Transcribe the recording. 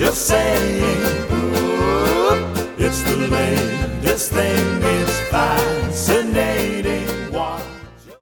just saying. Ooh, it's the latest thing, it's fascinating.